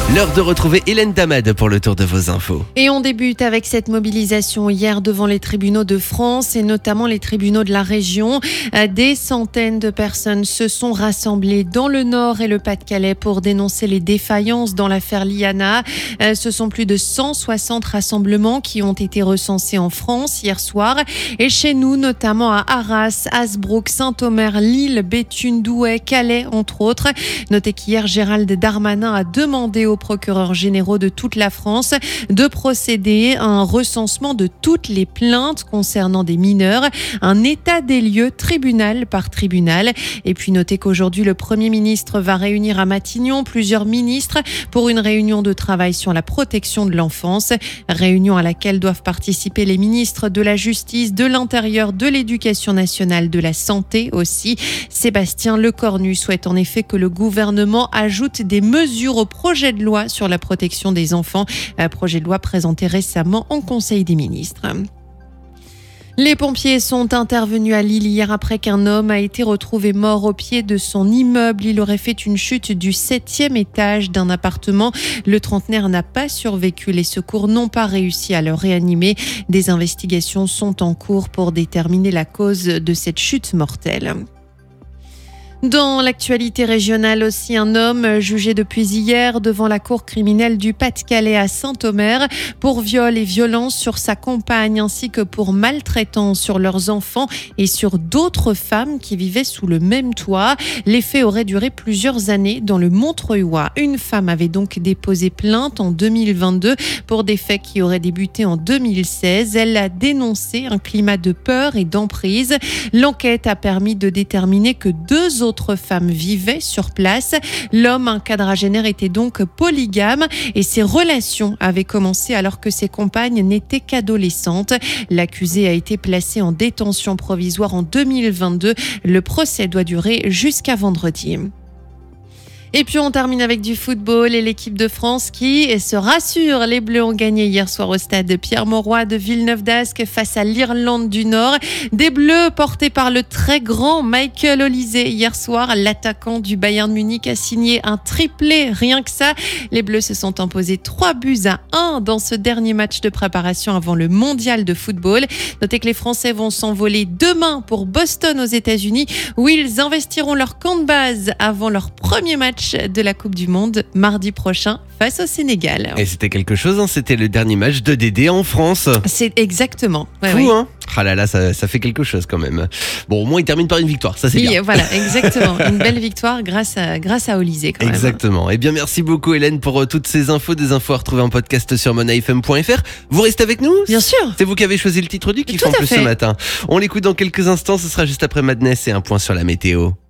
L'heure de retrouver Hélène Damad pour le tour de vos infos. Et on débute avec cette mobilisation hier devant les tribunaux de France et notamment les tribunaux de la région. Des centaines de personnes se sont rassemblées dans le Nord et le Pas-de-Calais pour dénoncer les défaillances dans l'affaire Liana. Ce sont plus de 160 rassemblements qui ont été recensés en France hier soir. Et chez nous, notamment à Arras, Hasbrook, Saint-Omer, Lille, Béthune, Douai, Calais, entre autres. Notez qu'hier, Gérald Darmanin a demandé aux procureurs généraux de toute la France de procéder à un recensement de toutes les plaintes concernant des mineurs, un état des lieux tribunal par tribunal. Et puis notez qu'aujourd'hui, le Premier ministre va réunir à Matignon plusieurs ministres pour une réunion de travail sur la protection de l'enfance. Réunion à laquelle doivent participer les ministres de la Justice, de l'Intérieur, de l'Éducation nationale, de la Santé aussi. Sébastien Lecornu souhaite en effet que le gouvernement ajoute des mesures au projet de loi sur la protection des enfants, projet de loi présenté récemment en Conseil des ministres. Les pompiers sont intervenus à Lille hier après qu'un homme a été retrouvé mort au pied de son immeuble. Il aurait fait une chute du 7e étage d'un appartement. Le trentenaire n'a pas survécu. Les secours n'ont pas réussi à le réanimer. Des investigations sont en cours pour déterminer la cause de cette chute mortelle. Dans l'actualité régionale aussi, un homme jugé depuis hier devant la cour criminelle du Pas-de-Calais à Saint-Omer pour viol et violence sur sa compagne ainsi que pour maltraitance sur leurs enfants et sur d'autres femmes qui vivaient sous le même toit. Les faits auraient duré plusieurs années dans le Montreuilois. Une femme avait donc déposé plainte en 2022 pour des faits qui auraient débuté en 2016. Elle a dénoncé un climat de peur et d'emprise. L'enquête a permis de déterminer que deux autres femmes vivaient sur place. L'homme, un quadragénaire, était donc polygame et ses relations avaient commencé alors que ses compagnes n'étaient qu'adolescentes. L'accusé a été placé en détention provisoire en 2022. Le procès doit durer jusqu'à vendredi. Et puis on termine avec du football et l'équipe de France qui se rassure. Les Bleus ont gagné hier soir au stade Pierre-Mauroy de Villeneuve-d'Ascq face à l'Irlande du Nord. Des Bleus portés par le très grand Michael Olise. Hier soir, l'attaquant du Bayern Munich a signé un triplé, rien que ça. Les Bleus se sont imposés 3-1 dans ce dernier match de préparation avant le mondial de football. Notez que les Français vont s'envoler demain pour Boston aux États-Unis où ils investiront leur camp de base avant leur premier match de la Coupe du Monde mardi prochain face au Sénégal. Et c'était quelque chose, hein, c'était le dernier match de Dédé en France. C'est exactement. Ouais, fou, oui. Hein. Ah là là, ça fait quelque chose quand même. Bon, au moins il termine par une victoire, ça c'est Oui, bien. voilà, exactement. Une belle victoire grâce à Olise quand même. Exactement. Eh bien, merci beaucoup Hélène pour toutes ces infos. Des infos à retrouver en podcast sur moneyfm.fr. Vous restez avec nous ? Bien sûr. C'est vous qui avez choisi le titre du kiff Tout en à plus fait. ce matin. On l'écoute dans quelques instants, ce sera juste après Madness et un point sur la météo.